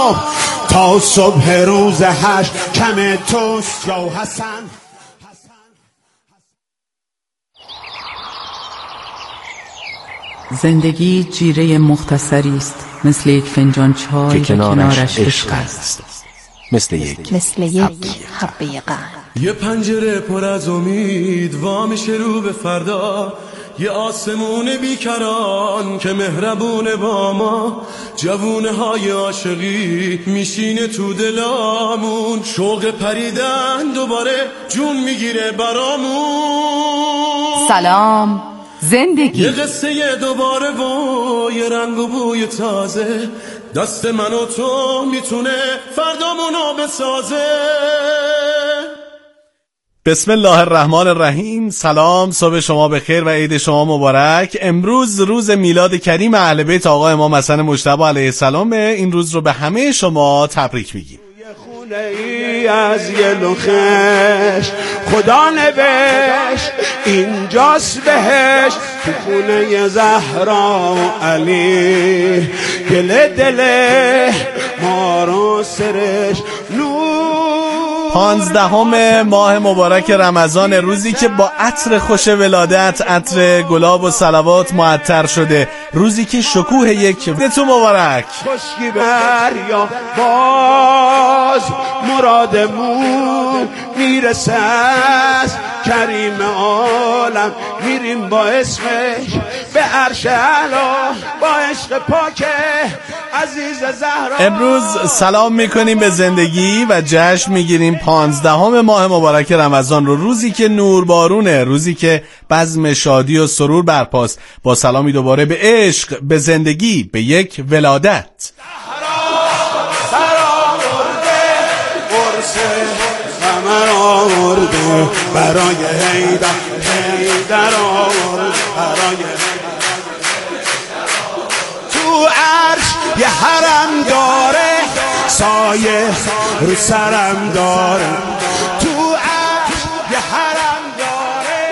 تا صبح روز حشر کم توست یا حسن. زندگی جیره مختصری است، مثل یک فنجان چای که کنارش عشق است، مثل یک حبه قند. یه پنجره پر از امید وا میشه رو به فردا، یه آسمون بیکران که مهربونه با ما، جوونه های عاشقی میشینه تو دلامون، شوق پریدن دوباره جون میگیره برامون. سلام زندگی، یه قصه دوباره و یه رنگ و بوی تازه، دست من و تو میتونه فردامونو بسازه. بسم الله الرحمن الرحیم. سلام، صبح شما بخیر و عید شما مبارک. امروز روز میلاد کریم اهل بیت آقا امام حسن مجتبی علیه السلام. این روز رو به همه شما تبریک میگیم. خونه ای از یه لخش خدا نوشت اینجاست بهش، تو خونه زهرا و علی گل دل ما رو سرش نور. 15 ماه مبارک رمضان، روزی که با عطر خوش ولادت، عطر گلاب و صلوات معطر شده، روزی که شکوه یک تو مبارک. خشکی بر یا باز مرادمون میرسه از کریم عالم، میریم با اسمش به عرش اعلی با عشق پاک عزیز زهرا. امروز سلام میکنیم به زندگی و جشن میگیریم 15 ماه مبارک رمضان رو، روزی که نور بارونه، روزی که بزم شادی و سرور برپاست. با سلامی دوباره به عشق، به زندگی، به یک ولادت. آورده برای حیدر آورده برای تو عرش یه حرم داره، سایه رو سرم داره، تو عرش یه حرم داره.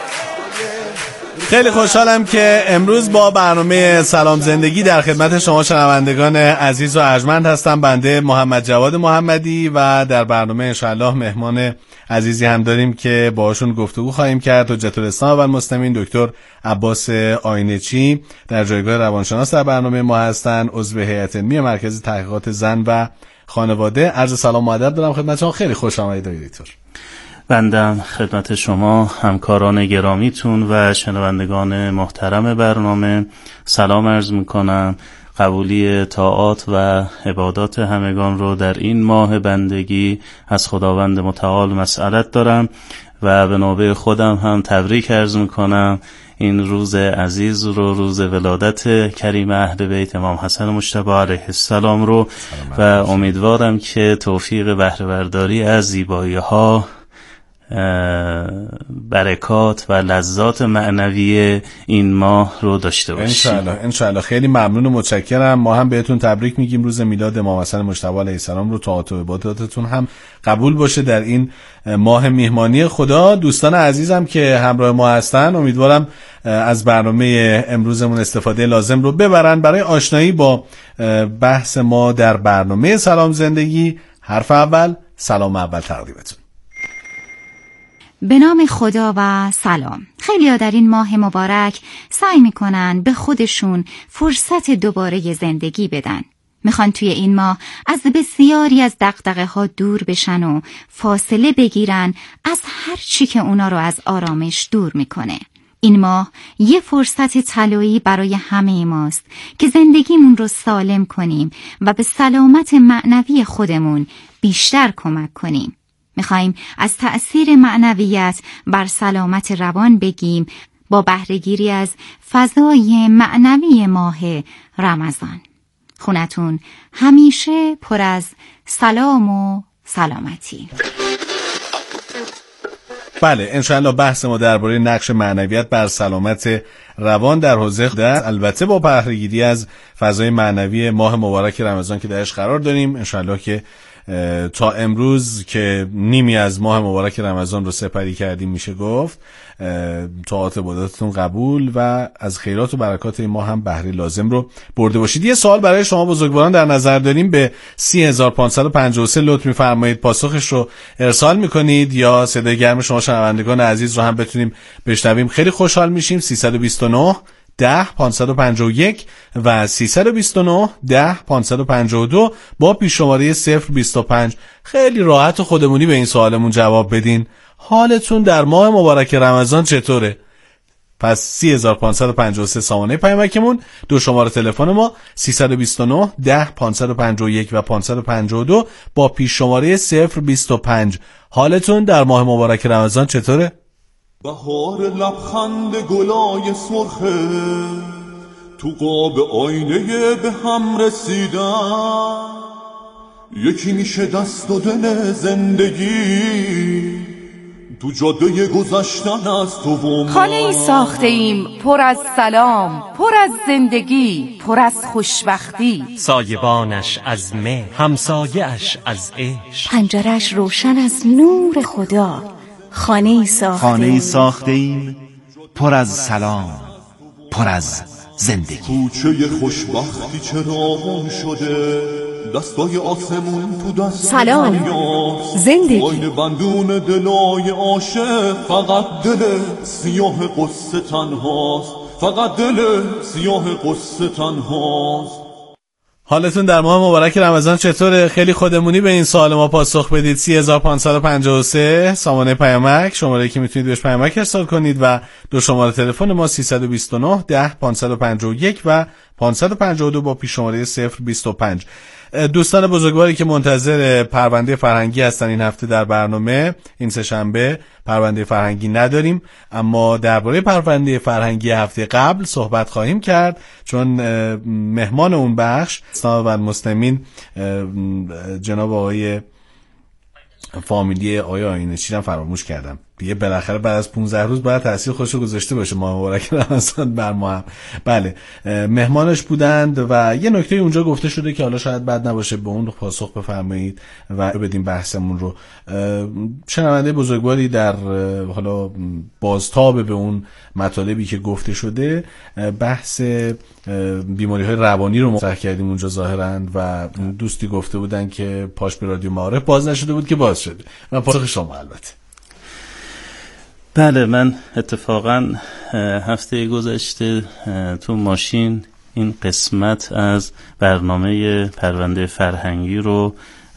خیلی خوشحالم که امروز با برنامه سلام زندگی در خدمت شما شنوندگان عزیز و ارجمند هستم. بنده محمد جواد محمدی و در برنامه انشاءالله مهمان عزیزی هم داریم که باهاشون گفتگو خواهیم کرد. حجت الاسلام و المسلمین دکتر عباس آینچی در جایگاه روانشناس در برنامه ما هستن، عضو هیئت علمی مرکز تحقیقات زن و خانواده. عرض سلام و ادب دارم خدمت شما. خیلی خوش آمدید دکتر. بندم خدمت شما همکاران گرامیتون و شنوندگان محترم برنامه سلام عرض میکنم. قبولی طاعات و عبادات همگان رو در این ماه بندگی از خداوند متعال مسئلت دارم و به نوبه خودم هم تبریک عرض میکنم این روز عزیز رو، روز ولادت کریم اهل بیت امام حسن مجتبی علیه السلام رو، و امیدوارم که توفیق بهره برداری از زیبایی ها، برکات و لذات معنوی این ماه رو داشته باشیم انشاءالله. خیلی ممنون و متشکرم. ما هم بهتون تبریک میگیم. روز میلاد امام حسن مجتبی علیه السلام رو، طاعات و عباداتتون هم قبول باشه در این ماه میهمانی خدا. دوستان عزیزم که همراه ما هستن، امیدوارم از برنامه امروزمون استفاده لازم رو ببرن برای آشنایی با بحث ما در برنامه سلام زندگی. حرف اول، سلام اول تقدیمتون. به نام خدا و سلام. خیلی‌ها در این ماه مبارک سعی میکنن به خودشون فرصت دوباره زندگی بدن. میخوان توی این ماه از بسیاری از دغدغه ها دور بشن و فاصله بگیرن از هر چی که اونا رو از آرامش دور میکنه. این ماه یه فرصت طلایی برای همه ماست که زندگیمون رو سالم کنیم و به سلامت معنوی خودمون بیشتر کمک کنیم. میخواییم از تأثیر معنویت بر سلامت روان بگیم با بهره‌گیری از فضای معنوی ماه رمضان. خونتون همیشه پر از سلام و سلامتی. بله، انشاءالله بحث ما درباره نقش معنویت بر سلامت روان در حوزه خودت، البته با بهره‌گیری از فضای معنوی ماه مبارک رمضان که درش قرار داریم. انشالله که تا امروز که نیمی از ماه مبارک رمضان رو سپری کردیم میشه گفت، طاعات عباداتتون قبول و از خیرات و برکات این ماه هم بهره لازم رو برده باشید. یه سوال برای شما بزرگواران در نظر داریم، به 30553 لطف می‌فرمایید پاسخش رو ارسال میکنید یا صدای گرم شما شنوندگان عزیز رو هم بتونیم بشنویم. خیلی خوشحال میشیم. 329 10 551 و 329 10 552 با پیش شماره 025 خیلی راحت و خودمونی به این سوالمون جواب بدین. حالتون در ماه مبارک رمضان چطوره؟ پس 3553 سامانه پیامکمون، دو شماره تلفن ما 329 10 551 و 552 با پیش شماره 025. حالتون در ماه مبارک رمضان چطوره؟ بهار لبخند گلای سرخه تو قاب آینه به هم رسیدن، یکی میشه دست و دل زندگی تو جاده گذشتن از تو و من. خانه ای ساخته ایم پر از سلام، پر از زندگی، پر از خوشبختی. سایبانش از مه، همسایه‌اش از عشق، پنجرش روشن از نور خدا. خانه ای ساخته ایم پر از سلام، پر از زندگی. کوچه خوشبختی چراغون شده، دستای آسمون تو دست سلام، زندگی. آینه بندون دلای عاشق، فقط دل سیاه قصه تنهاست، فقط دل سیاه قصه تنهاست. حالتون در ماه مبارک رمضان چطوره؟ خیلی خودمونی به این سوال ما پاسخ بدید. 3553 سامانه پیامک، شماره که میتونید بهش پیامک ارسال کنید و دو شماره تلفن ما 329 10 551 و 552 با پیش شماره 025. دوستان بزرگواری که منتظر پرونده فرهنگی هستن این هفته در برنامه، این سه شنبه پرونده فرهنگی نداریم، اما درباره پرونده فرهنگی هفته قبل صحبت خواهیم کرد چون مهمان اون بخش اسلام و المسلمین جناب آقای فامیلی آقای آینه‌چی رو فراموش کردم. دیگه بالاخره بعد از 15 روز باید تاثیر خودشو گذاشته باشه ماه مبارک رمضان بر ما هم. بله، مهمانش بودند و یه نکته اونجا گفته شده که حالا شاید بد نباشه به اون پاسخ بفرمایید و بدیم بحثمون رو. شنونده بزرگواری در حالا بازتاب به اون مطالبی که گفته شده بحث بیماری‌های روانی رو مطرح کردیم اونجا ظاهراً و دوستی گفته بودن که پاش به رادیو معارف باز نشده بود که باز شده و پاسخ شما البته. بله، من اتفاقا هفته گذشته تو ماشین این قسمت از برنامه پرونده فرهنگی رو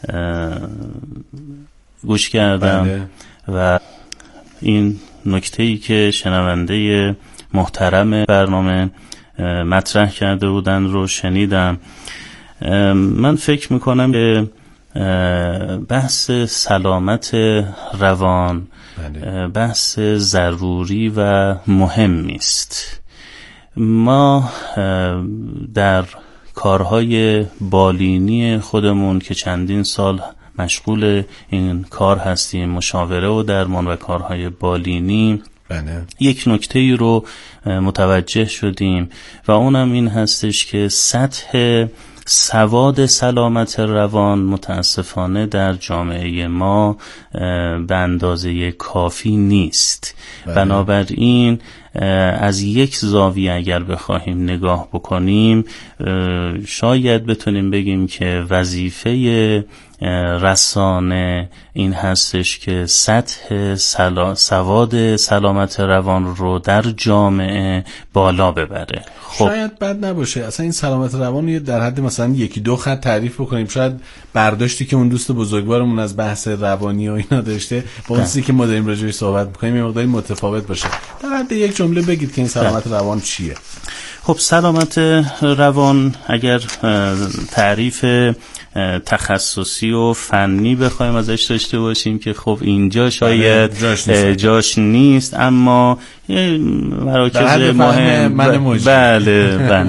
گوش کردم. بله. و این نکته‌ای که شنونده محترم برنامه مطرح کرده بودن رو شنیدم. من فکر میکنم که بحث سلامت روان بحث ضروری و مهمی است. ما در کارهای بالینی خودمون که چندین سال مشغول این کار هستیم، مشاوره و درمان و کارهای بالینی، یک نکته ای رو متوجه شدیم و اونم این هستش که سطح سواد سلامت روان متاسفانه در جامعه ما به اندازه کافی نیست. بنابراین از یک زاویه اگر بخواهیم نگاه بکنیم شاید بتونیم بگیم که وظیفه رسانه این هستش که سطح سواد سلامت روان رو در جامعه بالا ببره. خب شاید بد نباشه اصلا این سلامت روان در حد مثلا یکی دو خط تعریف بکنیم. شاید برداشتی که اون دوست بزرگوارمون از بحث روانی و اینا داشته با اون چیزی که ما داریم راجعش صحبت می‌کنیم یه مقداری متفاوت باشه. در حد یک جمله بگید که این سلامت روان چیه. خب سلامت روان اگر تعریف تخصصی و فنی بخوایم ازش داشته باشیم که خب اینجا شاید جاش نیست، اما مراکز مهم بله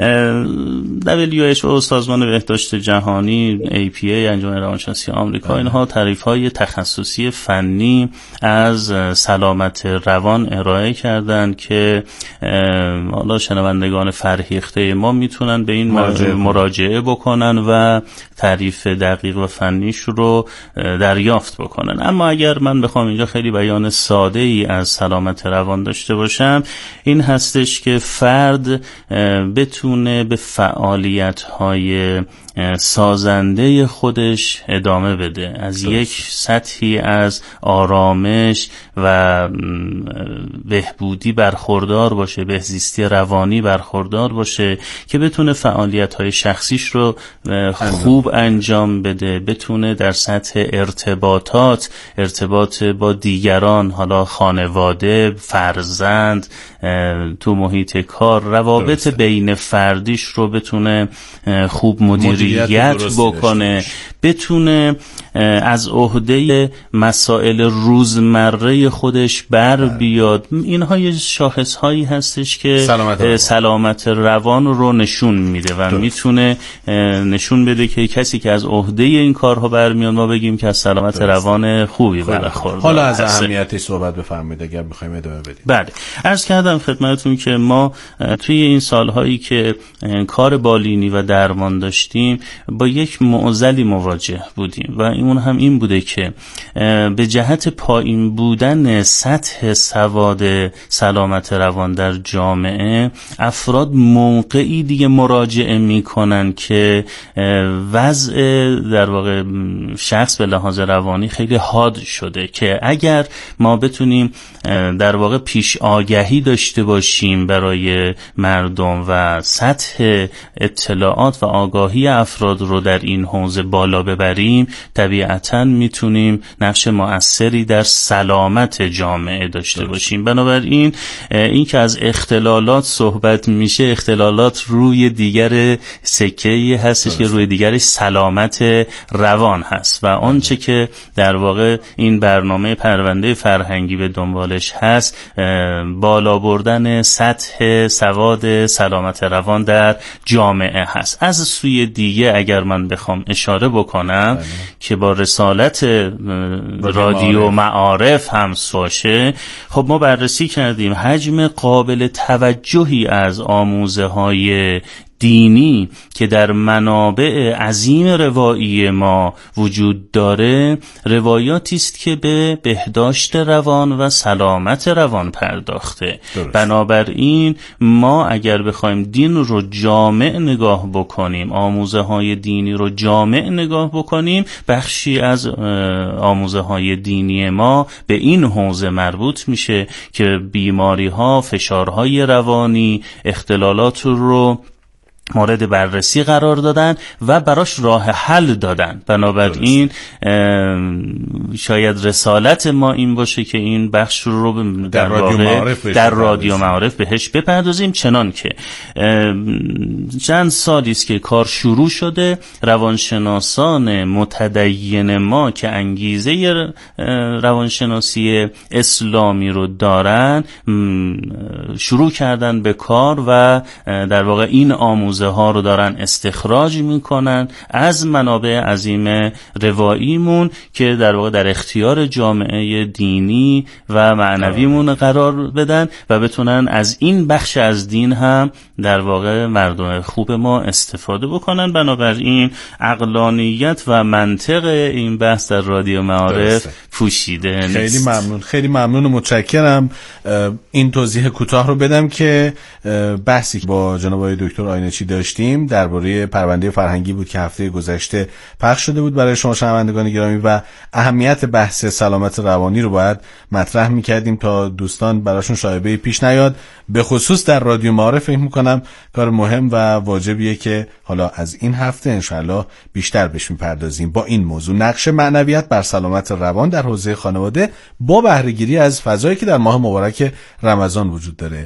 WHO سازمان بهداشت جهانی، APA انجمن روانشناسی آمریکا، اینها تعریف‌های تخصصی فنی از سلامت روان ارائه کردن که حالا شنوندگان فرهیخته ما میتونن به این مراجعه بکنن و تعریف دقیق و فنیش رو دریافت بکنن. اما اگر من بخوام اینجا خیلی بیان ساده ای از سلامت روان داشته باشم، این هستش که فرد بتونه به فعالیت‌های سازنده خودش ادامه بده، از یک سطحی از آرامش و بهبودی برخوردار باشه، بهزیستی روانی برخوردار باشه که بتونه فعالیت‌های شخصیش رو خوب انجام بده، بتونه در سطح ارتباط با دیگران، حالا خانواده، فرزند، تو محیط کار، روابط بین فردیش رو بتونه خوب مدیریت بکنه، بتونه از عهده مسائل روزمره خودش بر بیاد. اینها یه شاخص هایی هستش که سلامت روان رو نشون میده و میتونه نشون بده که کسی که از عهده این کارها برمیاد ما بگیم که از سلامت روان خوبی برخوردار. حالا از اهمیتش صحبت بفرمایید اگر می‌خوایم ادامه بدیم. بله، عرض کردم خدمتتون که ما توی این سالهایی که کار بالینی و درمان داشتیم با یک معضلی مواجه بودیم و اون هم این بوده که به جهت پایین بودن سطح سواد سلامت روان در جامعه، افراد موقعی دیگه مراجعه میکنن که وضع در واقع شخص به لحاظ روانی خیلی حاد شده که اگر ما بتونیم در واقع پیش آگهی داشته باشیم برای مردم و سطح اطلاعات و آگاهی افراد رو در این حوزه بالا ببریم، طبیعتاً میتونیم نقش مؤثری در سلامت جامعه داشته باشیم. بنابراین این که از اختلالات صحبت میشه، اختلالات روی دیگر سکه‌ای هستش که روی دیگرش سلامت روان هست و آنچه که در واقع این برنامه پرونده فرهنگی به دنبالش هست بالا بردن سطح سواد سلامت روان در جامعه هست. از سوی دیگه اگر من بخوام اشاره بکنم که با رسالت رادیو معارف هم باشه، خب ما بررسی کردیم حجم قابل توجهی از آموزه های دینی که در منابع عظیم روایی ما وجود داره، روایاتی است که به بهداشت روان و سلامت روان پرداخته. بنابراین ما اگر بخوایم دین رو جامع نگاه بکنیم، آموزه های دینی رو جامع نگاه بکنیم، بخشی از آموزه های دینی ما به این حوزه مربوط میشه که بیماری ها، فشارهای روانی، اختلالات رو مورد بررسی قرار دادن و براش راه حل دادن. بنابراین شاید رسالت ما این باشه که این بخش رو در رادیو معارف بهش بپردازیم، چنان که چند سالی است که کار شروع شده. روانشناسان متدین ما که انگیزه روانشناسی اسلامی رو دارن شروع کردن به کار و در واقع این آموزه ها رو دارن استخراج میکنن از منابع عظیم رواییمون که در واقع در اختیار جامعه دینی و معنویمون قرار بدن و بتونن از این بخش از دین هم در واقع مردم خوب ما استفاده بکنن. بنابراین عقلانیت و منطق این بحث در رادیو معارف پوشیده نیست. خیلی ممنون و متشکرم. این توضیح کوتاه رو بدم که بحثی با جناب آقای دکتر آینچی داشتیم درباره پرونده فرهنگی بود که هفته گذشته پخش شده بود برای شما شنوندگان گرامی و اهمیت بحث سلامت روانی رو باید مطرح می‌کردیم تا دوستان براشون شایبه پیش نیاد. به خصوص در رادیو معارف فکر می‌کنم کار مهم و واجبیه که حالا از این هفته انشالله بیشتر بهش می‌پردازیم با این موضوع، نقش معنویت بر سلامت روان در حوزه خانواده با بهره‌گیری از فضایی که در ماه مبارک رمضان وجود داره.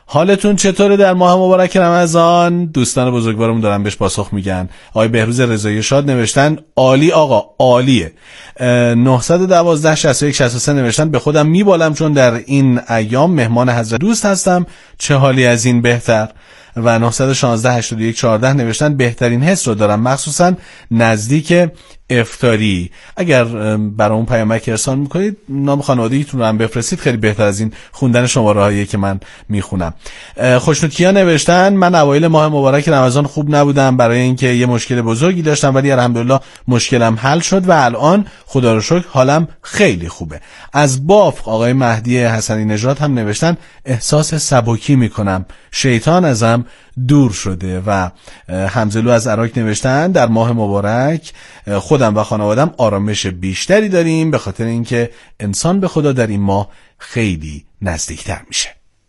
حالتون چطوره در ماه مبارک رمضان؟ دوستان بزرگوارمون دارن بهش پاسخ میگن. آقای بهروز رضایی شاد نوشتن عالی آقا، عالیه. 912 61 63 نوشتن به خودم میبالم چون در این ایام مهمان حضرت دوست هستم، چه حالی از این بهتر. و 916 81 14 نوشتن بهترین حس رو دارم، مخصوصا نزدیک افطاری. اگر برای اون پیامک ارسال میکنید نام خانوادگیتون رو هم بفرستید، خیلی بهتر از این خوندن شماره هایی که من میخونم. خوشنودکیا نوشتن من اوایل ماه مبارک رمضان خوب نبودم برای اینکه یه مشکل بزرگی داشتم، ولی الحمدلله مشکلم حل شد و الان خدا رو شکر حالم خیلی خوبه. از بافق آقای مهدی حسنی نژاد هم نوشتن احساس سبکی میکنم، شیطان ازم دور شده. و حمزلو از عراق نوشتن در ماه مبارک خودم و خانوادم آرامش بیشتری داریم به خاطر اینکه انسان به خدا در این ماه خیلی نزدیکتر میشه.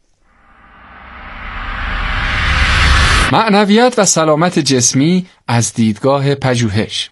معنویات و سلامت جسمی از دیدگاه پژوهش.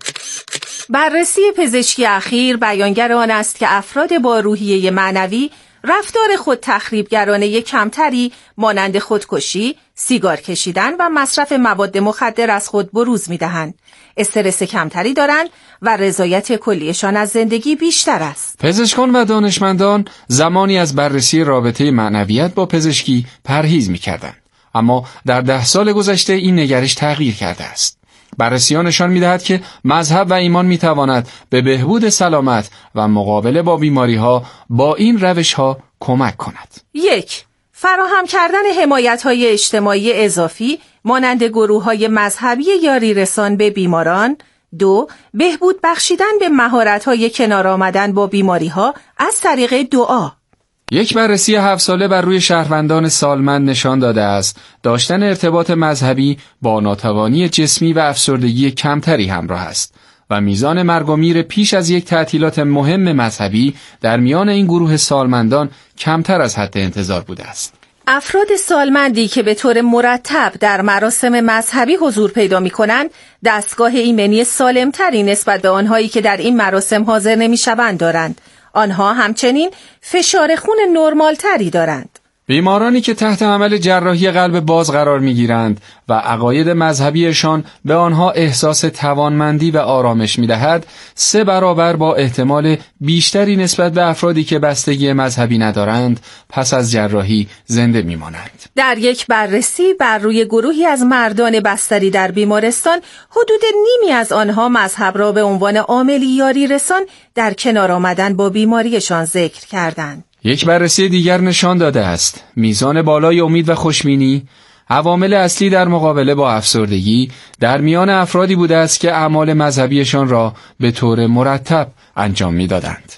بررسی پزشکی اخیر بیانگر آن است که افراد با روحیه معنوی رفتار خود تخریبگرانه کمتری مانند خودکشی، سیگار کشیدن و مصرف مواد مخدر از خود بروز می‌دهند. استرس کمتری دارند و رضایت کلیشان از زندگی بیشتر است. پزشکان و دانشمندان زمانی از بررسی رابطه معنویت با پزشکی پرهیز می‌کردند، اما در 10 سال گذشته این نگرش تغییر کرده است. بررسی‌ها نشان می‌دهد که مذهب و ایمان می‌تواند به بهبود سلامت و مقابله با بیماری‌ها با این روش‌ها کمک کند. 1. فراهم کردن حمایت‌های اجتماعی اضافی مانند گروه‌های مذهبی یاری رسان به بیماران. 2. بهبود بخشیدن به مهارت‌های کنار آمدن با بیماری‌ها از طریق دعا. یک بررسی 7 ساله بر روی شهروندان سالمند نشان داده است داشتن ارتباط مذهبی با ناتوانی جسمی و افسردگی کمتری همراه است و میزان مرگ و میر پیش از یک تعطیلات مهم مذهبی در میان این گروه سالمندان کمتر از حد انتظار بوده است. افراد سالمندی که به طور مرتب در مراسم مذهبی حضور پیدا می‌کنند، دستگاه ایمنی سالمتری نسبت به آنهایی که در این مراسم حاضر نمی‌شوند دارند. آنها همچنین فشار خون نرمالتری دارند. بیمارانی که تحت عمل جراحی قلب باز قرار می‌گیرند و عقاید مذهبیشان به آنها احساس توانمندی و آرامش می‌دهد، 3 برابر با احتمال بیشتری نسبت به افرادی که بستگی مذهبی ندارند پس از جراحی زنده می‌مانند. در یک بررسی بر روی گروهی از مردان بستری در بیمارستان، حدود نیمی از آنها مذهب را به عنوان عاملی یاری رسان در کنار آمدن با بیماریشان ذکر کردند. یک بررسی دیگر نشان داده است میزان بالای امید و خوشبینی عوامل اصلی در مقابله با افسردگی در میان افرادی بوده است که اعمال مذهبیشان را به طور مرتب انجام می‌دادند.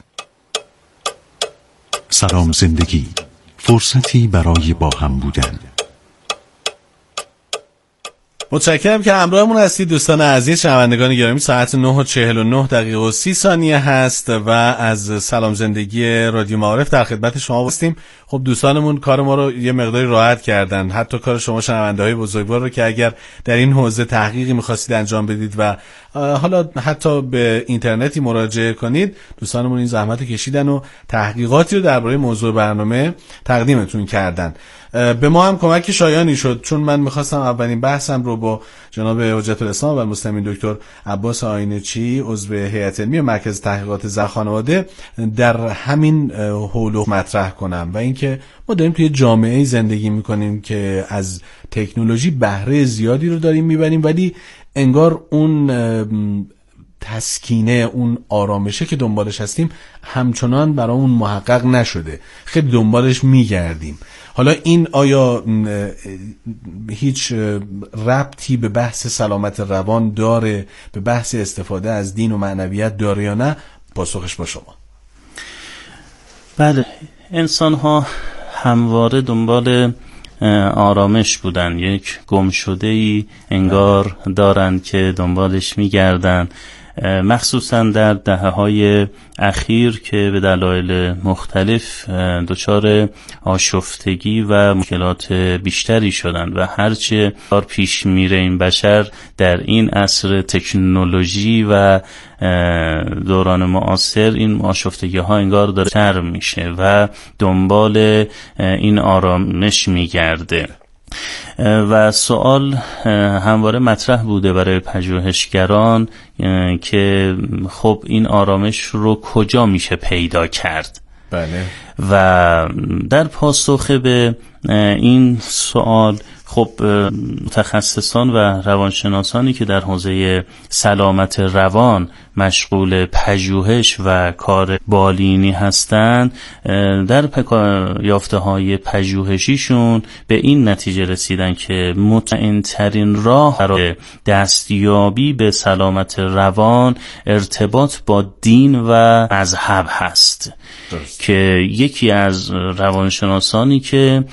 سلام زندگی، فرصتی برای با هم بودن. متشکرم که همراهمون هستید دوستان عزیز. شنوندگان گرامی، ساعت 9:49 و 30 ثانیه هست و از سلام زندگی رادیو معارف در خدمت شما هستیم. خب دوستانمون کار ما رو یه مقداری راحت کردن، حتی کار شما شنونده‌های بزرگوار رو که اگر در این حوزه تحقیقی می‌خواستید انجام بدید و حالا حتی به اینترنتی مراجعه کنید، دوستانمون این زحمت رو کشیدن و تحقیقاتی رو درباره موضوع برنامه تقدیمتون کردن. به ما هم کمک شایانی شد، چون من میخواستم اولین بحثم رو با جناب حجت الاسلام و المسلمین دکتر عباس آینچی عضو هیئت علمی مرکز تحقیقات زن خانواده در همین حول مطرح کنم و اینکه ما داریم توی جامعه زندگی میکنیم که از تکنولوژی بهره زیادی رو داریم میبریم، ولی انگار اون تسکینه، اون آرامشه که دنبالش هستیم همچنان برامون محقق نشده، خیلی دنبالش میگردیم. حالا این آیا هیچ ربطی به بحث سلامت روان داره، به بحث استفاده از دین و معنویت داره یا نه؟ پاسخش با شما. بله، انسان ها همواره دنبال آرامش بودن، یک گمشده‌ای انگار دارن که دنبالش میگردن. مخصوصا در دهه‌های اخیر که به دلایل مختلف دچار آشفتگی و مشکلات بیشتری شدند و هرچه پیش میره این بشر در این عصر تکنولوژی و دوران معاصر، این آشفتگی ها انگار داره تر میشه و دنبال این آرامش میگرده و سوال همواره مطرح بوده برای پژوهشگران که خب این آرامش رو کجا میشه پیدا کرد؟ بله. و در پاسخ به این سوال خب متخصصان و روانشناسانی که در حوزه سلامت روان مشغول پژوهش و کار بالینی هستند، در یافته‌های پژوهشیشون به این نتیجه رسیدن که مطمئن‌ترین راه برای دستیابی به سلامت روان ارتباط با دین و مذهب هست. که یکی از روانشناسانی که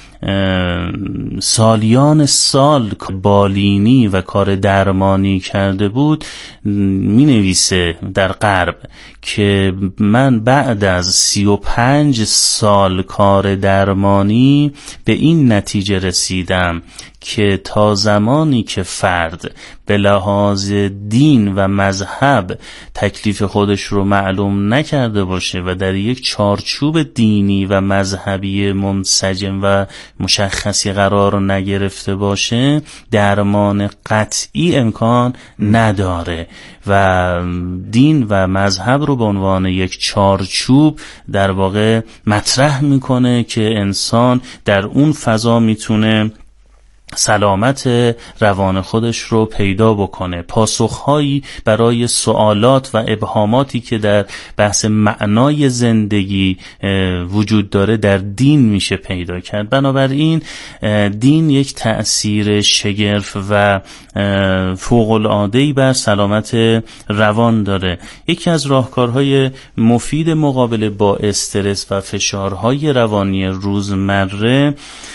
سالیان سال بالینی و کار درمانی کرده بود می نویسه در غرب که من بعد از 35 سال کار درمانی به این نتیجه رسیدم که تا زمانی که فرد به لحاظ دین و مذهب تکلیف خودش رو معلوم نکرده باشه و در یک چارچوب دینی و مذهبی منسجم و مشخصی قرار نگرفته باشه، درمان قطعی امکان نداره و دین و مذهب رو به عنوان یک چارچوب در واقع مطرح میکنه که انسان در اون فضا میتونه سلامت روان خودش رو پیدا بکنه، پاسخهایی برای سوالات و ابهاماتی که در بحث معنای زندگی وجود داره در دین میشه پیدا کرد. بنابراین دین یک تأثیر شگرف و فوق‌العاده‌ای بر سلامت روان داره. یکی از راهکارهای مفید مقابله با استرس و فشارهای روانی روزمره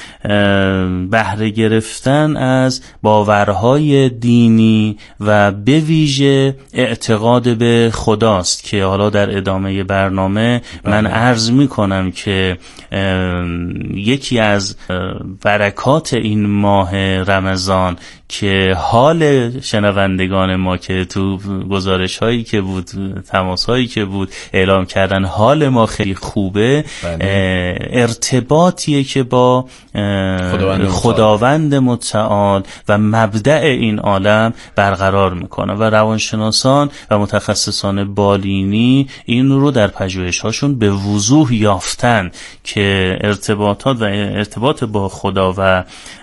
بهره گرفتن از باورهای دینی و به ویژه اعتقاد به خداست که حالا در ادامه برنامه من عرض می کنم که یکی از برکات این ماه رمضان که حال شنوندگان ما که تو گزارش هایی که بود، تماس هایی که بود اعلام کردن حال ما خیلی خوبه، ارتباطیه که با خداوند متعال و مبدأ این عالم برقرار میکنه و روانشناسان و متخصصان بالینی این رو در پژوهش هاشون به وضوح یافتن که ارتباطات و ارتباط با خدا و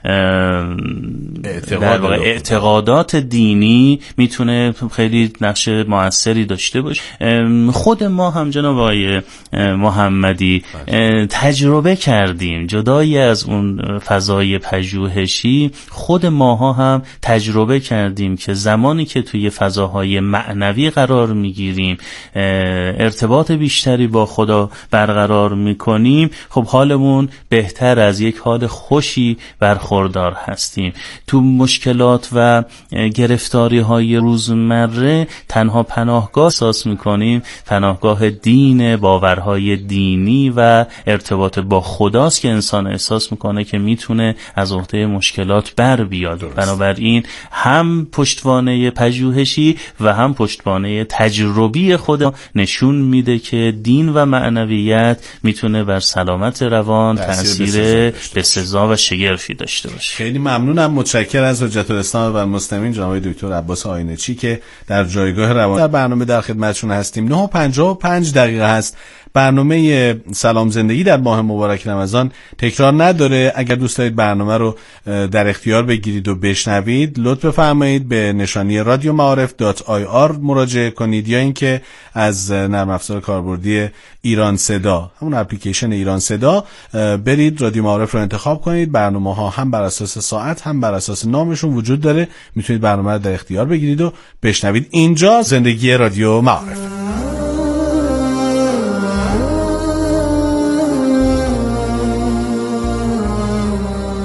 اعتقادات دینی میتونه خیلی نقش موثری داشته باشه. خود ما هم جناب آقای محمدی تجربه کردیم، جدایی از اون فضای پژوهشی خود ماها هم تجربه کردیم که زمانی که توی فضاهای معنوی قرار میگیریم، ارتباط بیشتری با خدا برقرار میکنیم، خب حالمون بهتر از یک حال خوشی برخوردار هستیم. تو مشکلات و گرفتاری های روزمره تنها پناهگاه احساس میکنیم پناهگاه دین، باورهای دینی و ارتباط با خداست که انسان احساس میکنه که میتونه از عهده مشکلات بر بیاد. بنابراین هم پشتوانه پژوهشی و هم پشتوانه تجربی خود نشون میده که دین و معنویت میتونه بر سلامت روان تأثیر بسزا و شگرفی داشته باشه. خیلی ممنونم، متشکرم از حجت الاسلام و المسلمین جناب دکتر عباس آینچی که در جایگاه روان در برنامه در خدمتشون هستیم. 9:55 هست. برنامه سلام زندگی در ماه مبارک رمضان تکرار نداره. اگر دوست دارید برنامه رو در اختیار بگیرید و بشنوید، لطف بفرمایید به نشانی radioma'arif.ir مراجعه کنید یا اینکه از نرم افزار کاربردی ایران صدا، همون اپلیکیشن ایران صدا، برید رادیو معارف رو انتخاب کنید. برنامه ها هم بر اساس ساعت هم بر اساس نامشون وجود داره، میتونید برنامه رو در اختیار بگیرید و بشنوید. اینجا زندگی رادیو معارف.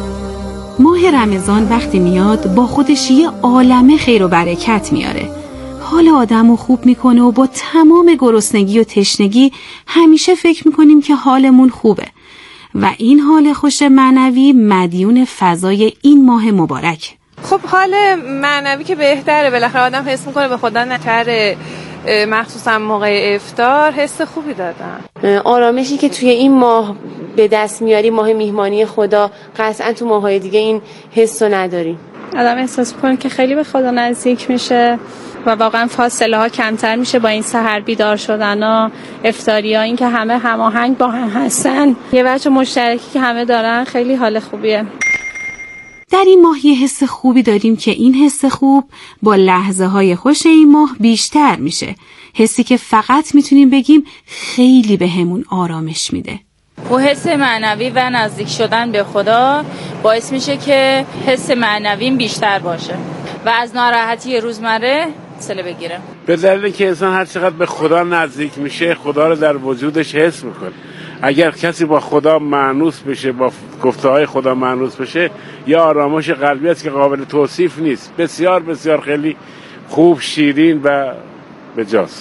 ماه رمضان وقتی میاد با خودش یه عالمه خیر و برکت میاره. حال آدمو خوب میکنه و با تمام گرسنگی و تشنگی همیشه فکر میکنیم که حالمون خوبه و این حال خوش معنوی مدیون فضای این ماه مبارک. خب حال معنوی که بهتره، بالاخره آدم حس میکنه به خدا نتره، مخصوصا موقع افطار حس خوبی دادن. آرامشی که توی این ماه به دست میاری، ماه میهمانی خدا، قطعا تو ماهای دیگه این حسو نداریم. آدم احساس میکنه که خیلی به خدا نزدیک میشه و واقعا فاصله ها کمتر میشه با این سحر بیدار شدن ها، افطاری ها، این که همه هماهنگ با هم هستن، یه بچه مشترکی که همه دارن، خیلی حال خوبیه. در این ماه یه حس خوبی داریم که این حس خوب با لحظه های خوش این ماه بیشتر میشه، حسی که فقط میتونیم بگیم خیلی به همون آرامش میده. و حس معنوی و نزدیک شدن به خدا باعث میشه که حس معنویم بیشتر باشه و از ناراحتی روزمره فاصله بگیره. به دلیلی که انسان هر چقدر به خدا نزدیک میشه خدا رو در وجودش حس میکنه. اگر کسی با خدا مانوس بشه، با گفته‌های خدا مانوس بشه، یا آرامش قلبی است که قابل توصیف نیست. بسیار بسیار خیلی خوب، شیرین و بجاست.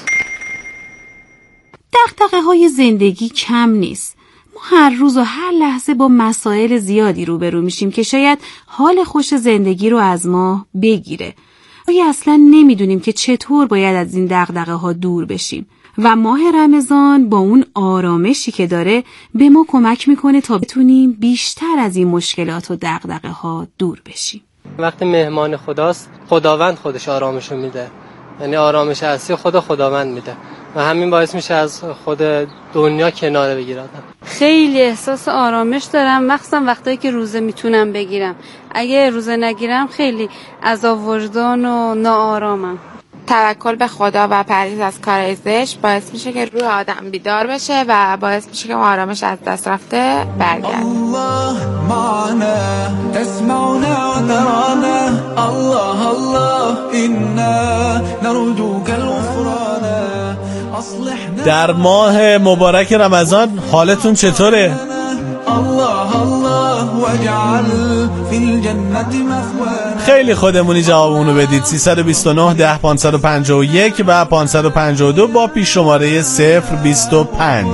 دغدغه‌های زندگی کم نیست. ما هر روز و هر لحظه با مسائل زیادی روبرو میشیم که شاید حال خوش زندگی رو از ما بگیره. یا اصلا نمیدونیم که چطور باید از این دغدغه‌ها دور بشیم. و ماه رمضان با اون آرامشی که داره به ما کمک میکنه تا بتونیم بیشتر از این مشکلات و دغدغه‌ها دور بشیم. وقتی مهمان خداست، خداوند خودش آرامشو میده، یعنی آرامش اصلی خداوند میده و همین باعث میشه از خود دنیا کناره بگیره. خیلی احساس آرامش دارم، مخصوصا وقتایی که روزه میتونم بگیرم. اگه روزه نگیرم خیلی عذاب وجدان و ناآرامم. توکل به خدا و پرهیز از کارهای زشت باعث میشه که روح آدم بیدار بشه و باعث میشه که آرامش از دست رفته برگرده. الله معنا تسمعنا وترانا الله الله إنا نرجوك الغفران. در ماه مبارک رمضان حالتون چطوره؟ الله الله واجعل فی الجنة مثوانا. خیلی خودمونی جوابونو بدید. 329 10 551 و 552 با پیش شماره 025.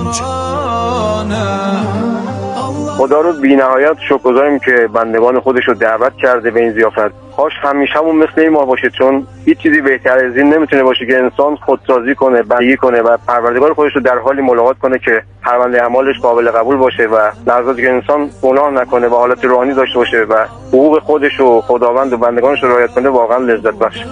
خدا رو بی‌نهایت شکرگزاریم که بندگان خودش رو دعوت کرده به این ضیافت. کاش همیشه همون مثل این ماه باشه، چون هیچ چیزی بهتر از این نمیتونه باشه که انسان خودسازی کنه، بندگی کنه و پروردگار خودش رو در حالی ملاقات کنه که پرونده اعمالش قابل قبول باشه و لحظاتی که انسان گناه نکنه و حالت روحانی داشته باشه و حقوق خودش و خداوند و بندگانش رو رعایت کنه، واقعا لذت بخشه.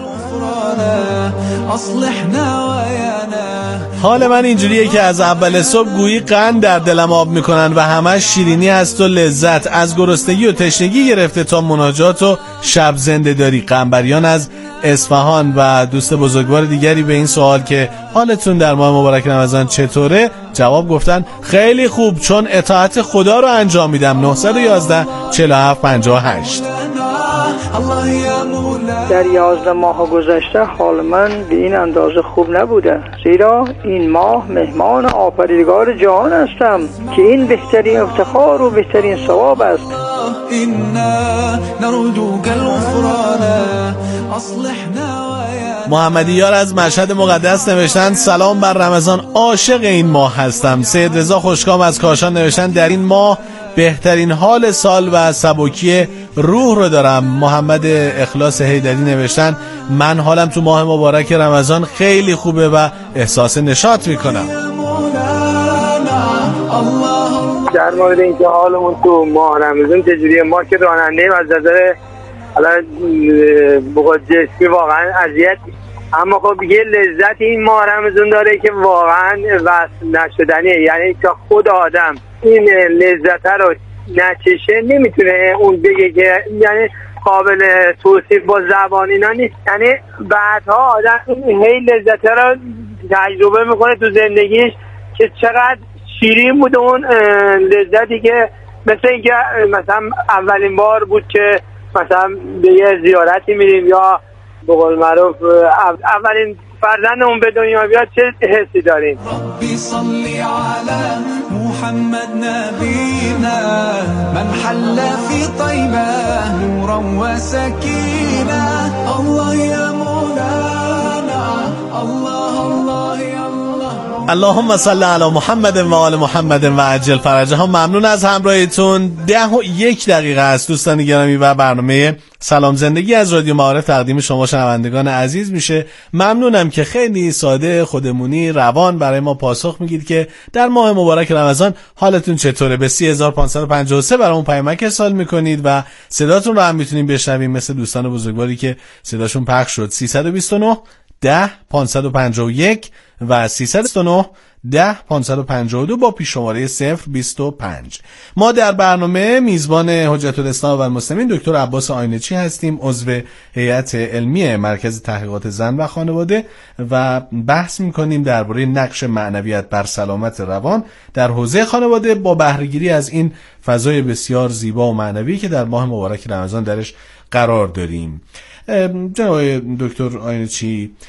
حال من اینجوریه که از اول صبح گویی قند در دلم آب میکنن و همش شیرینی هست و لذت، از گرسنگی و تشنگی گرفته تا مناجات و شب زنده داری. قنبریان از اصفهان و دوست بزرگوار دیگری به این سوال که حالتون در ماه مبارک رمضان چطوره جواب گفتن خیلی خوب، چون اطاعت خدا رو انجام میدم. 911 47 58. در 11 ماه گذشته حال من به این اندازه خوب نبوده، زیرا این ماه مهمان آفریدگار جهان هستم که این بهترین افتخار و بهترین ثواب است. محمدی یار از مشهد مقدس نوشتن سلام بر رمضان، عاشق این ماه هستم. سید رضا خوشکام از کاشان نوشتن در این ماه بهترین حال سال و سبکی روح رو دارم. محمد اخلاص حیدری نوشتن من حالم تو ماه مبارک رمضان خیلی خوبه و احساس نشاط میکنم. در مورد اینکه حالمون تو ماه رمضان چجوریه، ما که راننده‌ایم از نظر بخواد جسمی واقعا اذیت، اما خب یه لذت این ماه رمضان داره که واقعا وصف نشدنیه. یعنی که خود آدم این لذت رو نچشه نمیتونه اون بگه که یعنی قابل توصیف با زبان اینا نیست. یعنی بعدها آدم این هی لذت رو تجربه میکنه تو زندگیش که چقدر شیرین بود اون لذتی که مثل اینکه مثلا اولین بار بود که مثلا به یه زیارتی میریم یا به قول معروف اولین فرزندمون به دنیا بیاد چه حسی داریم. ربی صلی علی محمد نبینا من حل فی طیبه نورا و سکینه الله یا مولانا اللهم صل علی محمد و آل محمد و عجل فرجهم. ممنون از همراهیتون. 10:01 است دوستان گرامی و برنامه سلام زندگی از رادیو معارف تقدیم شما شنوندگان عزیز میشه. ممنونم که خیلی ساده، خودمونی، روان برای ما پاسخ میگید که در ماه مبارک رمضان حالتون چطوره. به 3553 برامون پیامک ارسال میکنید و صداتون رو هم میتونیم بشنویم مثل دوستان بزرگواری که صداشون پخش شد. 329 10 551 و 329 10 552 با پیش شماره 025. ما در برنامه میزبان حجت الاسلام و المسلمین دکتر عباس آینچی هستیم، عضو هیئت علمی مرکز تحقیقات زن و خانواده و بحث میکنیم درباره نقش معنویت بر سلامت روان در حوزه خانواده با بهره‌گیری از این فضای بسیار زیبا و معنوی که در ماه مبارک رمضان درش قرار داریم. جناب دکتر آینچی،